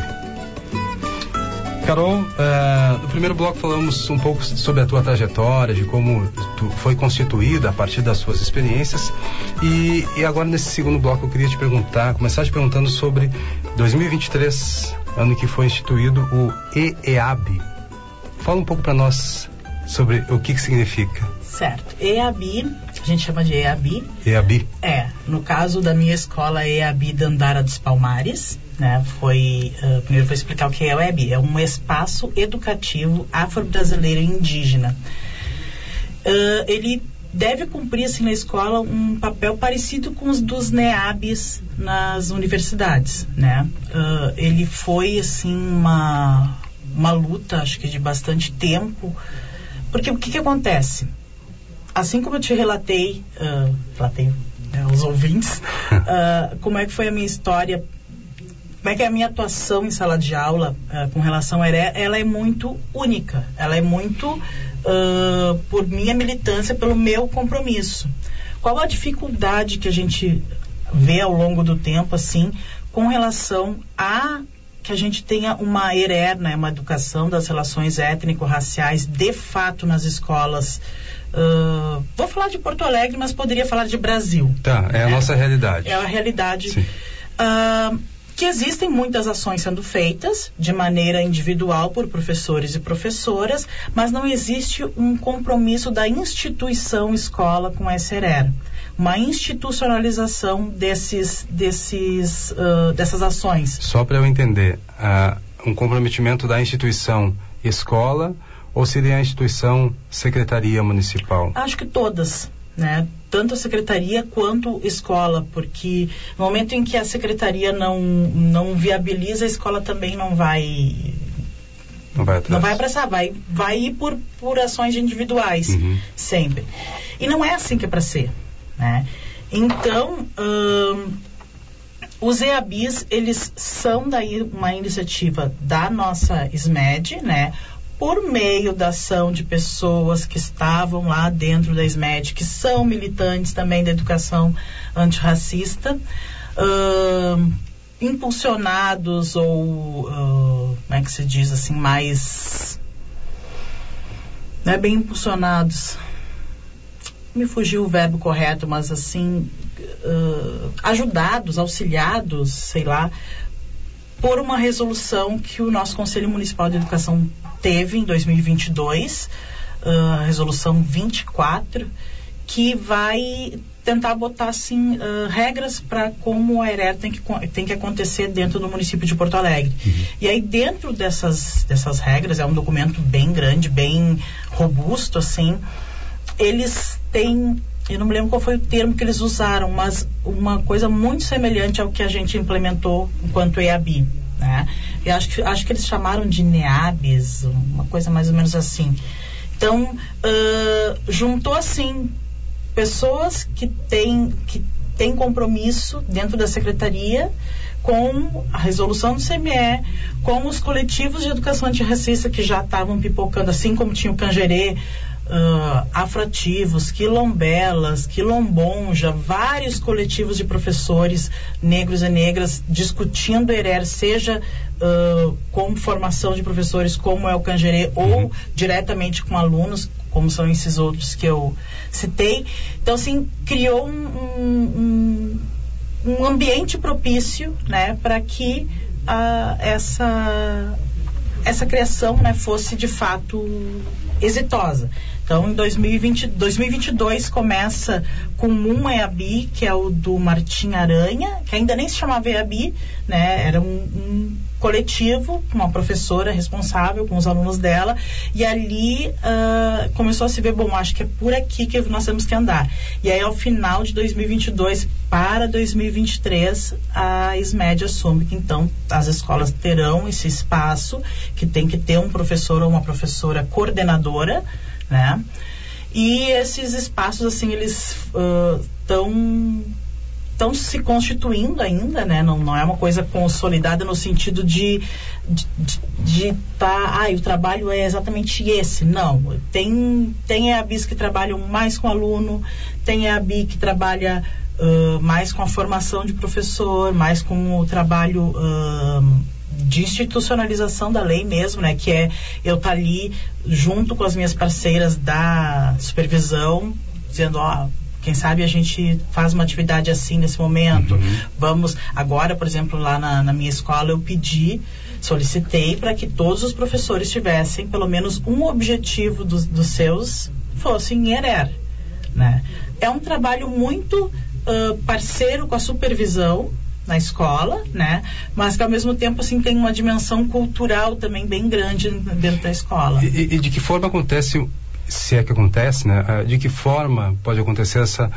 Carol, uh, no primeiro bloco falamos um pouco sobre a tua trajetória, de como tu foi constituída a partir das suas experiências e, e agora nesse segundo bloco eu queria te perguntar, começar te perguntando sobre dois mil e vinte e três, ano que foi instituído o E E A B. Fala um pouco para nós sobre o que que significa. Certo. E A B, a gente chama de E A B. E A B? É, no caso da minha escola, E A B Dandara dos Palmares, né, foi, uh, primeiro vou explicar o que é o E A B, é um espaço educativo afro-brasileiro indígena. Uh, ele deve cumprir, assim, na escola um papel parecido com os dos NEABs nas universidades, né. Uh, ele foi, assim, uma, uma luta, acho que de bastante tempo, porque o que que acontece? Assim como eu te relatei, uh, relatei né, aos ouvintes, uh, como é que foi a minha história, como é que é a minha atuação em sala de aula uh, com relação a E R E, ela é muito única, ela é muito uh, por minha militância, pelo meu compromisso. Qual a dificuldade que a gente vê ao longo do tempo, assim, com relação a que a gente tenha uma E R E, né, uma educação das relações étnico-raciais de fato nas escolas. Uh, vou falar de Porto Alegre, mas poderia falar de Brasil. Tá, é a é, nossa realidade. É a realidade. Uh, que existem muitas ações sendo feitas de maneira individual por professores e professoras, mas não existe um compromisso da instituição escola com essa E R E. Uma institucionalização desses, desses, uh, dessas ações. Só para eu entender, uh, um comprometimento da instituição escola ou seria a instituição secretaria municipal? Acho que todas, né? Tanto a secretaria quanto escola, porque no momento em que a secretaria não, não viabiliza, a escola também não vai Não vai atrás. Não vai apressar, vai, vai ir por, por ações individuais, uhum. sempre. E não é assim que é para ser, né? Então, hum, os E A Bs, eles são daí uma iniciativa da nossa S M E D, né? Por meio da ação de pessoas que estavam lá dentro da S M E D, que são militantes também da educação antirracista, hum, impulsionados ou uh, como é que se diz assim, mais não é bem impulsionados, me fugiu o verbo correto, mas assim uh, ajudados, auxiliados, sei lá, por uma resolução que o nosso Conselho Municipal de Educação teve em dois mil e vinte e dois, uh, a resolução vinte e quatro, que vai tentar botar assim uh, regras para como a ERER tem que, tem que acontecer dentro do município de Porto Alegre. Uhum. E aí dentro dessas, dessas regras, é um documento bem grande, bem robusto, assim, eles têm, eu não me lembro qual foi o termo que eles usaram, mas uma coisa muito semelhante ao que a gente implementou enquanto E A B, né? Eu acho que, acho que eles chamaram de NEABs, uma coisa mais ou menos assim. Então, uh, juntou assim pessoas que têm que têm compromisso dentro da secretaria com a resolução do C M E, com os coletivos de educação antirracista que já estavam pipocando, assim como tinha o Cangerê, uh, afroativos, quilombelas, quilombonja, vários coletivos de professores negros e negras discutindo E R E R, seja uh, com formação de professores como é o Cangerê, uhum. ou diretamente com alunos, como são esses outros que eu citei. Então, assim, criou um, um, um ambiente propício, né, para que uh, essa, essa criação, né, fosse de fato exitosa. Então, em dois mil e vinte, dois mil e vinte e dois começa com um E A B, que é o do Martim Aranha, que ainda nem se chamava E A B, né, era um, um coletivo, uma professora responsável com os alunos dela, e ali uh, começou a se ver, bom, acho que é por aqui que nós temos que andar. E aí, ao final de dois mil e vinte e dois para dois mil e vinte e três, a S M E D assume que, então, as escolas terão esse espaço, que tem que ter um professor ou uma professora coordenadora, né? E esses espaços, assim, eles estão uh, estão se constituindo ainda, né? Não, não é uma coisa consolidada no sentido de de, de, de tá, ah, o trabalho é exatamente esse. Não, tem, tem E A Bs que trabalham mais com aluno, tem E A B que trabalha uh, mais com a formação de professor, mais com o trabalho uh, de institucionalização da lei mesmo, né? Que é eu estar tá ali junto com as minhas parceiras da supervisão, dizendo, ó, quem sabe a gente faz uma atividade assim nesse momento. Uhum. Vamos, agora, por exemplo, lá na, na minha escola eu pedi, solicitei para que todos os professores tivessem pelo menos um objetivo dos, dos seus, fossem em E R E R, né? É um trabalho muito uh, parceiro com a supervisão na escola, né? Mas que ao mesmo tempo, assim, tem uma dimensão cultural também bem grande dentro da escola. E, e de que forma acontece, se é que acontece, né? De que forma pode acontecer essa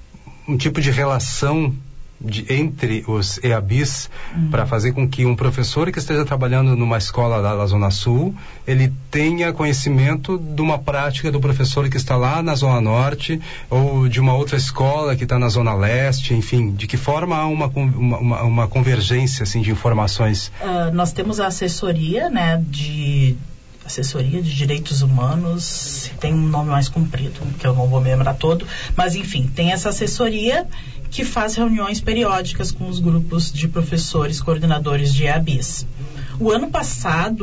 um tipo de relação de, entre os E A Bs, uhum. para fazer com que um professor que esteja trabalhando numa escola lá da Zona Sul, ele tenha conhecimento de uma prática do professor que está lá na Zona Norte, ou de uma outra escola que está na Zona Leste, enfim, de que forma há uma, uma, uma convergência, assim, de informações? Uh, nós temos a assessoria, né, de assessoria de direitos humanos, tem um nome mais comprido, que eu não vou me lembrar todo, mas enfim, tem essa assessoria que faz reuniões periódicas com os grupos de professores coordenadores de E A Bs. O ano passado,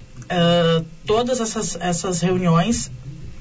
uh, todas essas, essas reuniões,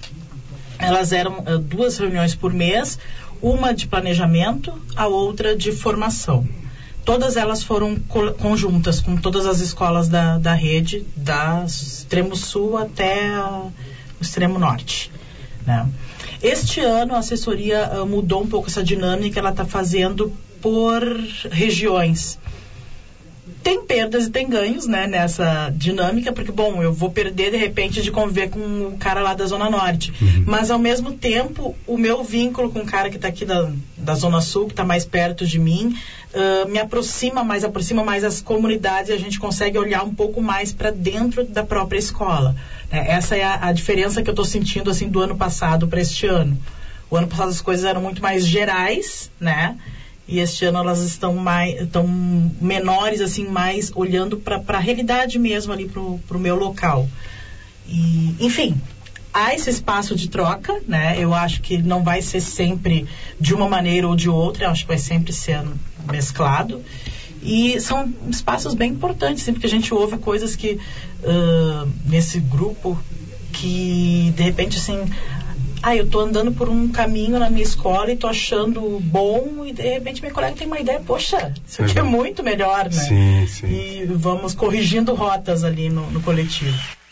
elas eram uh, duas reuniões por mês, uma de planejamento, a outra de formação. Todas elas foram co- conjuntas com todas as escolas da, da rede, da extremo sul até uh, o extremo norte, né? Este ano a assessoria uh, mudou um pouco essa dinâmica, ela está fazendo por regiões. tem perdas e tem ganhos, né, nessa dinâmica, porque, bom, eu vou perder, de repente, de conviver com o cara lá da Zona Norte. Uhum. Mas, ao mesmo tempo, o meu vínculo com o cara que está aqui da, da Zona Sul, que está mais perto de mim, uh, me aproxima mais, aproxima mais as comunidades, e a gente consegue olhar um pouco mais para dentro da própria escola. Né? Essa é a, a diferença que eu estou sentindo, assim, do ano passado para este ano. O ano passado as coisas eram muito mais gerais, né? E este ano elas estão mais, estão menores, assim, mais olhando para a realidade mesmo ali pro, pro meu local. E, enfim, há esse espaço de troca, né? Eu acho que não vai ser sempre de uma maneira ou de outra, eu acho que vai sempre ser mesclado. E são espaços bem importantes, sempre que a gente ouve coisas que, uh, nesse grupo, que de repente, assim... Ah, eu tô andando por um caminho na minha escola e tô achando bom, e de repente minha colega tem uma ideia, poxa, isso aqui é muito melhor, né? Sim, sim. E vamos corrigindo rotas ali no, no coletivo.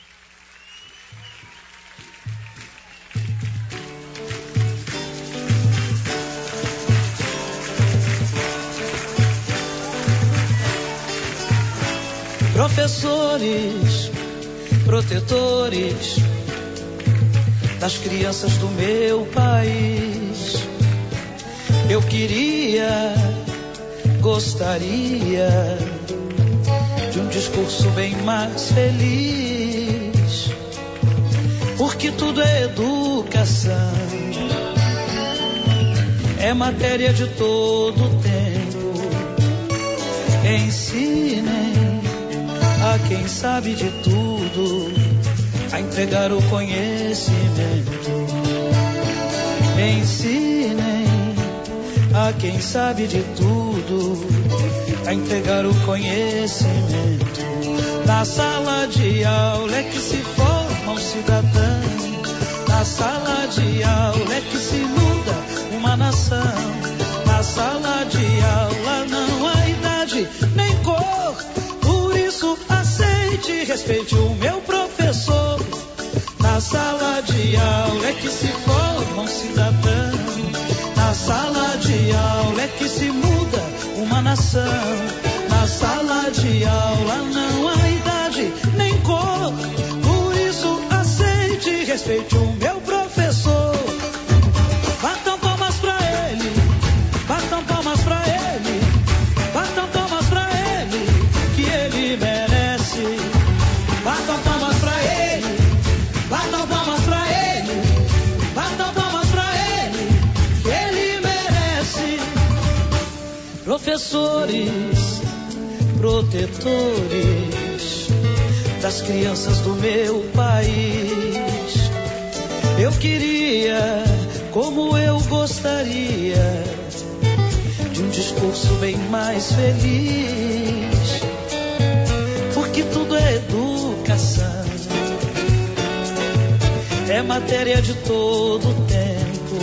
Professores, protetores das crianças do meu país, eu queria, gostaria de um discurso bem mais feliz, porque tudo é educação, é matéria de todo tempo. Ensinem a quem sabe de tudo a entregar o conhecimento. Ensinem a quem sabe de tudo a entregar o conhecimento. Na sala de aula é que se forma um cidadão. Na sala de aula é que se muda uma nação. Na sala de aula não há idade nem cor, por isso aceite e respeite o meu professor. Na sala de aula é que se forma um cidadão. Na sala de aula é que se muda uma nação. Na sala de aula não há idade nem cor, por isso aceite e respeite o meu professor. Batam palmas pra ele, batam palmas pra ele, batam palmas pra ele, que ele merece. Batam palmas pra ele, batam palmas pra ele, batam palmas pra ele, que ele merece. Professores, protetores das crianças do meu país, eu queria, como eu gostaria, de um discurso bem mais feliz, porque tudo é educação, é matéria de todo tempo.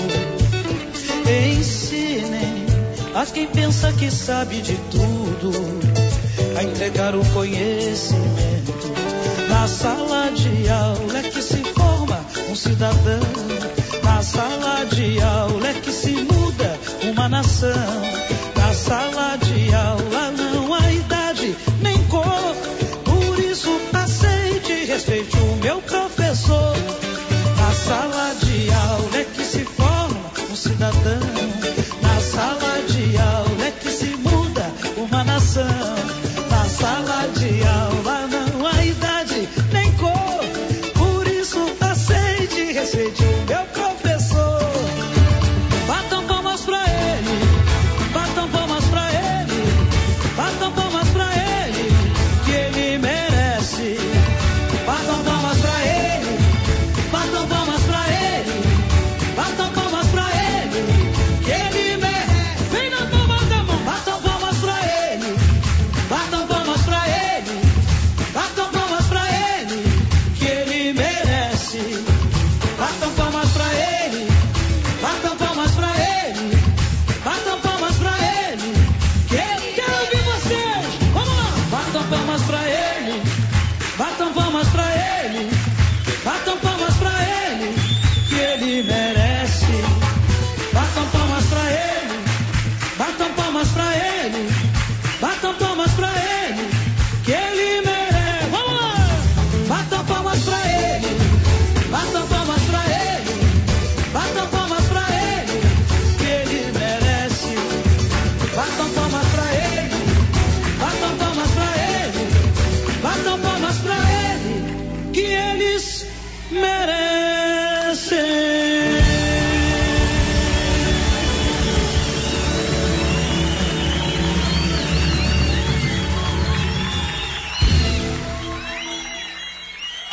Ensinem a quem pensa que sabe de tudo a entregar o conhecimento. Na sala de aula é que se forma um cidadão. Na sala de aula é que se muda uma nação. Na sala de aula não há idade nem cor, por isso aceite e respeite o meu professor. Na sala de aula é que se forma um cidadão. Na sala de aula é que se muda uma nação. Na sala de aula não há idade nem cor, por isso aceite e respeite o meu professor. Batam palmas pra ele, batam palmas pra ele, batam palmas pra ele, que ele merece. Batam palmas pra ele, batam palmas pra ele, batam palmas pra ele, que ele merece. Vem na palma da mão, batam palmas pra ele, batam palmas pra ele, batam palmas pra ele, que ele merece. Batam palmas pra ele, batam palmas pra ele, batam palmas pra ele, que ele quer ouvir vocês. Vamos lá! Batam palmas pra ele, batam palmas pra ele, batam palmas pra ele, que ele merece. Batam palmas pra ele, batam palmas pra ele, batam palmas pra ele,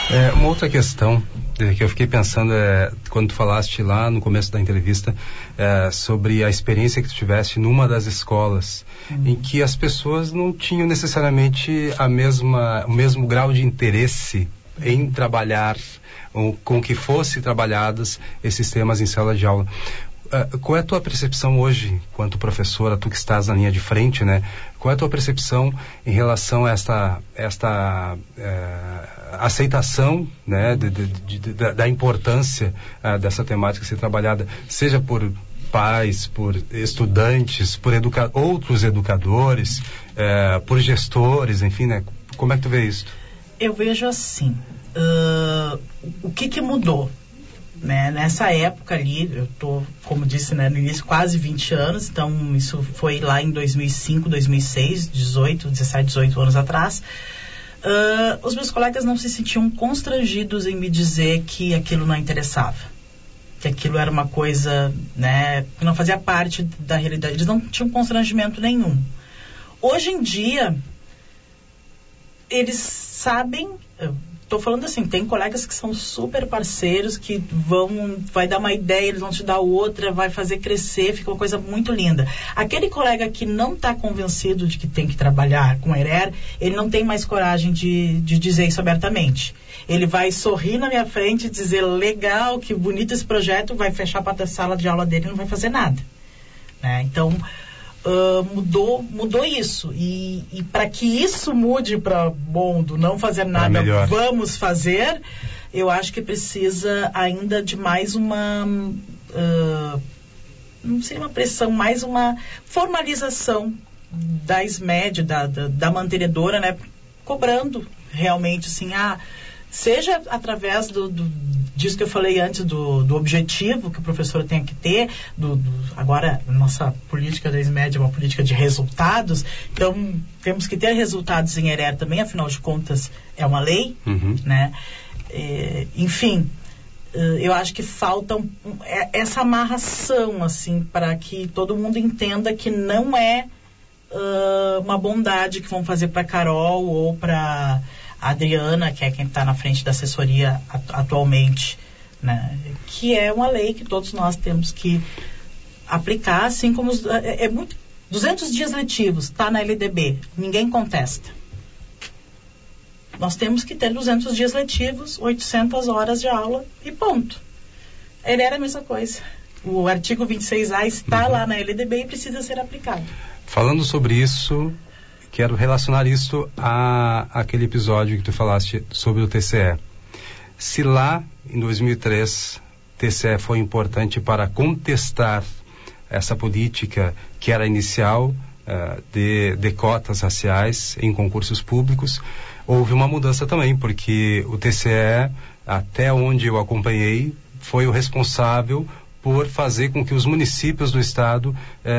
É, uma outra questão que eu fiquei pensando é quando tu falaste lá no começo da entrevista é, sobre a experiência que tu tiveste numa das escolas, hum. em que as pessoas não tinham necessariamente a mesma, o mesmo grau de interesse em trabalhar ou, com que fosse trabalhados esses temas em sala de aula. Uh, qual é a tua percepção hoje, quanto professora, tu que estás na linha de frente, né? Qual é a tua percepção em relação a esta, esta uh, aceitação, né, de, de, de, de, da importância uh, dessa temática ser trabalhada, seja por pais, por estudantes, por educa- outros educadores, uh, por gestores, enfim, né? Como é que tu vê isso? Eu vejo assim, uh, o que que mudou? Né? Nessa época ali, eu tô, como disse, né, no início, quase vinte anos, então isso foi lá em dois mil e cinco, dois mil e seis, dezoito, dezessete, dezoito anos atrás. Uh, os meus colegas não se sentiam constrangidos em me dizer que aquilo não interessava, que aquilo era uma coisa, né, que não fazia parte da realidade, eles não tinham constrangimento nenhum. Hoje em dia, eles sabem... Estou falando assim, tem colegas que são super parceiros, que vão, vai dar uma ideia, eles vão te dar outra, vai fazer crescer, fica uma coisa muito linda. Aquele colega que não está convencido de que tem que trabalhar com a ERER, ele não tem mais coragem de, de dizer isso abertamente. Ele vai sorrir na minha frente e dizer, legal, que bonito esse projeto, vai fechar a porta da sala de aula dele e não vai fazer nada. Né? Então... Uh, mudou, mudou isso e, e para que isso mude para bom, do não fazer nada, vamos fazer, eu acho que precisa ainda de mais uma uh, não sei, uma pressão, mais uma formalização da S M E D, da, da, da mantenedora, né, cobrando realmente assim, ah, seja através do, do, disso que eu falei antes, do, do objetivo que o professor tem que ter, do, do, agora nossa política da S M E D é uma política de resultados, então temos que ter resultados em ERER também, afinal de contas é uma lei, uhum. né? É, enfim, eu acho que falta um, essa amarração, assim, para que todo mundo entenda que não é uh, uma bondade que vão fazer para Carol ou para a Adriana, que é quem está na frente da assessoria atualmente, né? Que é uma lei que todos nós temos que aplicar, assim como os, é, é muito, duzentos dias letivos, está na L D B, ninguém contesta. Nós temos que ter duzentos dias letivos, oitocentas horas de aula e ponto. Ele era a mesma coisa. O artigo vinte e seis A está uhum. lá na L D B e precisa ser aplicado. Falando sobre isso, quero relacionar isso a aquele episódio que tu falaste sobre o T C E. Se lá, em dois mil e três, o T C E foi importante para contestar essa política que era inicial uh, de, de cotas raciais em concursos públicos, houve uma mudança também, porque o T C E, até onde eu acompanhei, foi o responsável por fazer com que os municípios do estado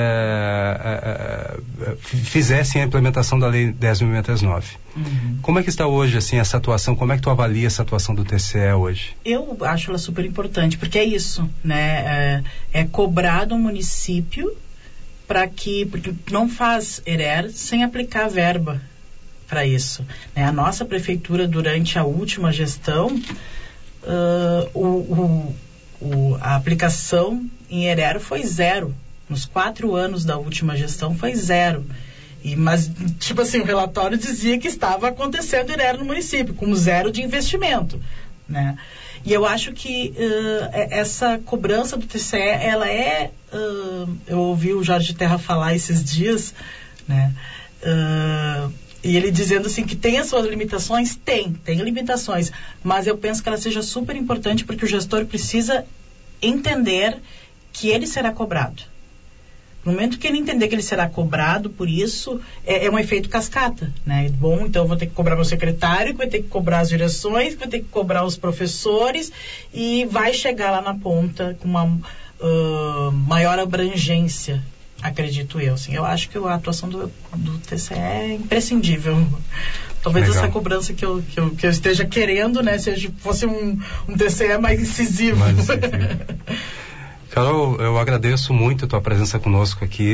é, é, fizessem a implementação da lei dez mil novecentos e nove. Uhum. Como é que está hoje, assim, essa atuação? Como é que tu avalia essa atuação do T C E hoje? Eu acho ela super importante, porque é isso, né? É, é cobrar do município para que, porque não faz ERER sem aplicar verba para isso, né? A nossa prefeitura, durante a última gestão, uh, o, o O, a aplicação em ERER foi zero. Nos quatro anos da última gestão foi zero. E, mas, tipo assim, o relatório dizia que estava acontecendo ERER no município, com zero de investimento, né? E eu acho que uh, essa cobrança do T C E, ela é... Uh, eu ouvi o Jorge Terra falar esses dias, né? Uh, e ele dizendo assim que tem as suas limitações, tem, tem limitações, mas eu penso que ela seja super importante porque o gestor precisa entender que ele será cobrado. No momento que ele entender que ele será cobrado por isso, é, é um efeito cascata, né? Bom, então eu vou ter que cobrar meu secretário, que vai ter que cobrar as direções, que vai ter que cobrar os professores e vai chegar lá na ponta com uma uh, maior abrangência, acredito eu. Assim, eu acho que a atuação do, do T C E é imprescindível. Talvez Legal. Essa cobrança que eu, que, eu, que eu esteja querendo, né, seja, fosse um, um T C E mais incisivo. Mais incisivo. Carol, eu agradeço muito a tua presença conosco aqui.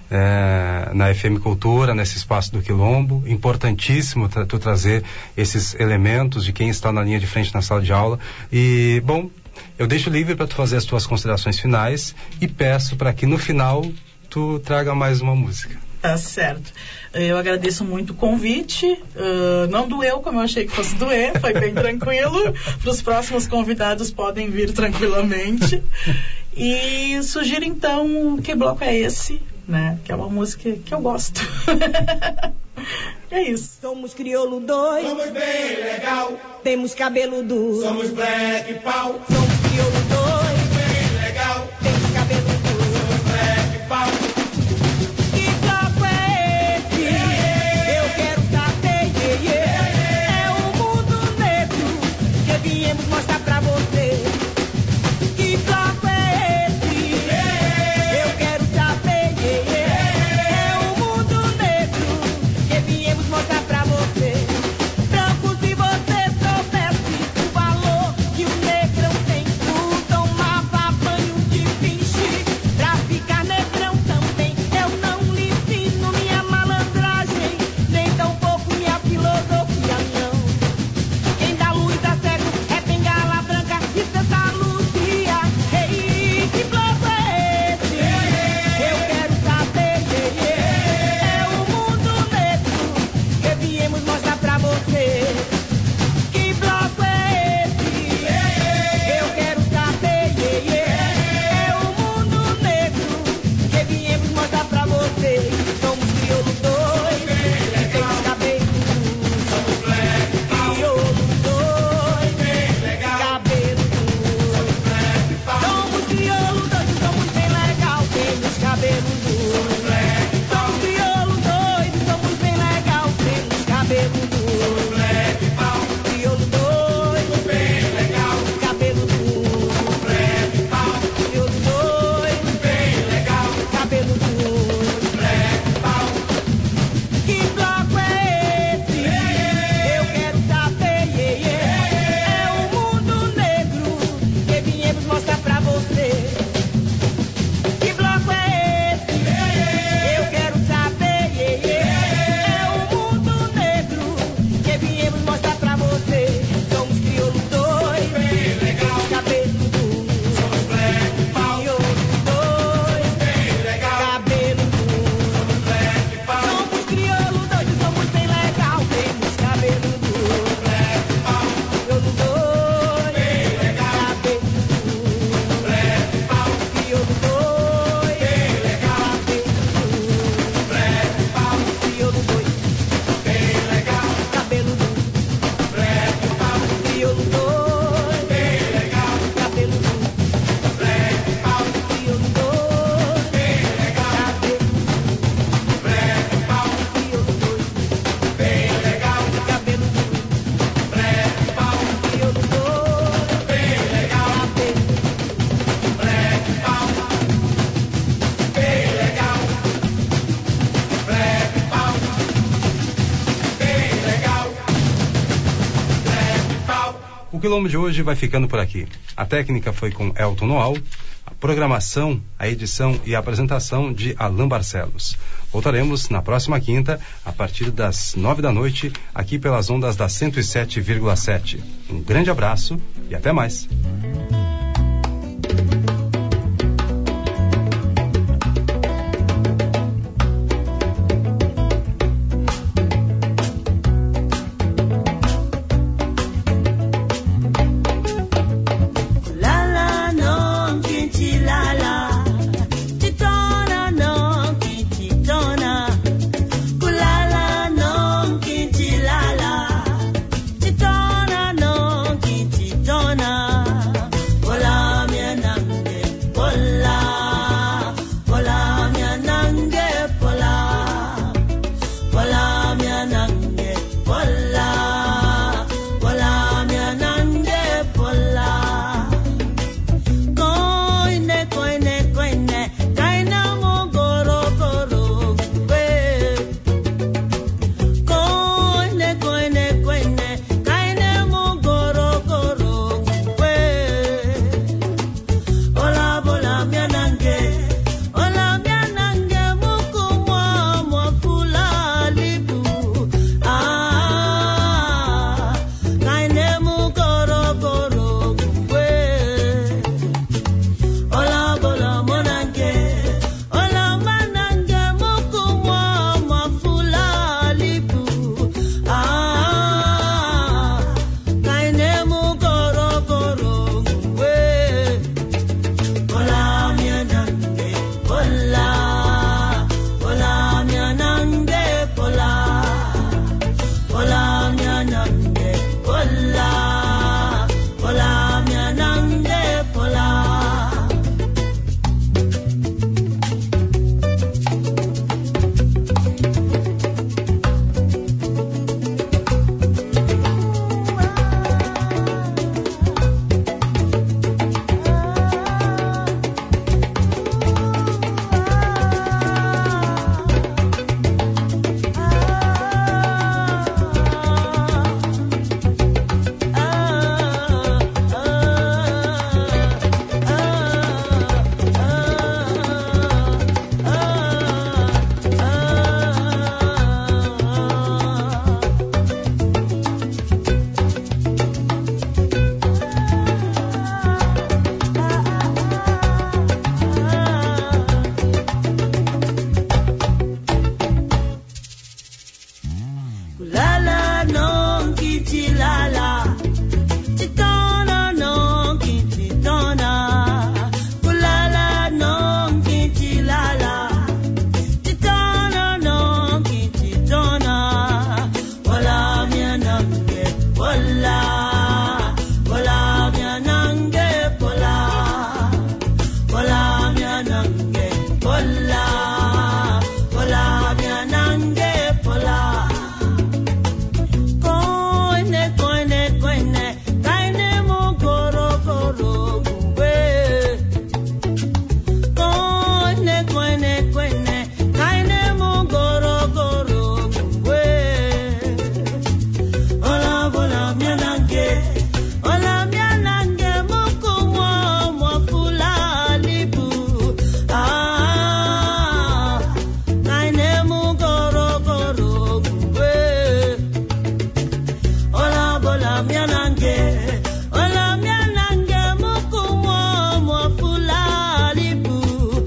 é, na F M Cultura, nesse espaço do Quilombo. Importantíssimo tra- tu trazer esses elementos de quem está na linha de frente na sala de aula. E, bom, eu deixo livre para tu fazer as tuas considerações finais e peço para que no final tu traga mais uma música. Tá certo. Eu agradeço muito o convite. Uh, não doeu como eu achei que fosse doer, foi bem tranquilo. Para os próximos convidados podem vir tranquilamente. E sugiro então que bloco é esse, né? Que é uma música que eu gosto. É isso. Somos crioulo dois. Somos bem legal. Temos cabelo duro. Somos black pau. Somos crioulo dois. Somos bem legal. Temos cabelo duro. Somos black pau. Que bloco é esse? Eu quero saber. Yeah, yeah. É o mundo negro que viemos mostrar pra você. Que bloco é esse? Eu quero saber. Yeah, yeah. É o mundo negro que viemos mostrar pra você. Branco, se você soubesse o valor que o negrão tem por tomava banho de pinche pra ficar negrão também. Eu não lhe ensino minha malandragem, nem tampouco minha filosofia, não. Quem dá luz a cego é bengala branca e Santa Luzia. Ei, que bloco é esse? Eu quero saber. É o mundo negro que viemos mostrar pra você. Que bloco é esse? Eu quero saber. É o mundo negro que viemos mostrar pra você. Somos crioulo dois, temos cabelo. Somos black pau. Crioulo dois, Bem legal. cabelo. Somos black pau. Somos crioulo dois, somos bem legal, temos cabelo duro. Somos crioulo dois, somos bem legal, temos cabelo duro. Black pau. Crioulo dois, Bem legal. cabelo duro. Black pau. Crioulo dois, Bem legal. cabelo duro. Black pau. Que bloco é esse? Eu quero saber. Yeah, yeah. É o mundo negro que viemos mostrar pra você. Que bloco é esse? Eu quero saber. Yeah, yeah. É o mundo negro que viemos mostrar pra você. Somos crioulo dois, Bem legal. cabelo duro. Somos black pau. Crioulo dois, Bem legal. cabelo duro. Black pau. Somos crioulo dois, somos bem legal, temos cabelo duro. Black pau. Crioulo dois, Bem legal. cabelo duro. Black pau. Crioulo dois, Bem legal. cabelo duro. Black pau. Crioulo dois, Bem legal. cabelo duro. Black pau. Crioulo dois, Bem legal. cabelo duro. Black pau. Crioulo dois, Bem legal. cabelo duro. Black pau. Crioulo dois, Bem legal. cabelo duro. Black pau. Crioulo dois, Bem legal. cabelo duro. Black pau. Bem legal. Black pau. Bem legal. Black pau. O Quilombo de hoje vai ficando por aqui. A técnica foi com Elton Noal, a programação, a edição e a apresentação de Alain Barcelos. Voltaremos na próxima quinta, a partir das nove da noite, aqui pelas ondas da cento e sete vírgula sete. Um grande abraço e até mais. La la non kinti la la titona non kinti tona kulala non kinti la la titona non kinti tona Kitilala, Titona no Kititona, Kulala no Kitilala, Titona no Kititona, Wala mianange, Wala, Wala mianange, Wala, Wala mianange, Wala, Wala mianange, Wala. Koine, koine, koine, kaine mo goro goro gube. Koine, koine, koine, kaine mo goro goro gube. Ola, ola, mianange, ola, mianange, moko mo, mo pula libu. Ah, kaine mo goro goro gube. Ola bola mianange, ola mianange moko mo mo pula libu.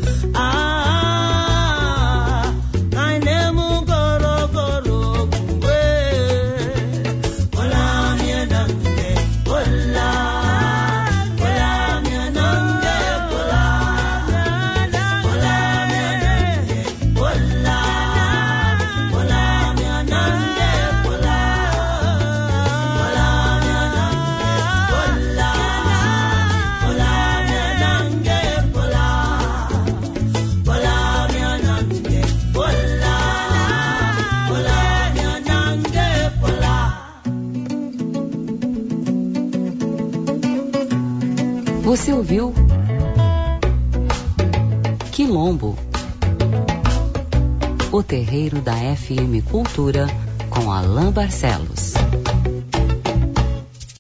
Ah, kaine mo goro goro gube. Ola mianange, ola, ola mianange, ola, ola mianange, ola, ola mianange, ola. Você ouviu Quilombo, o terreiro da F M Cultura, com Alain Barcelos.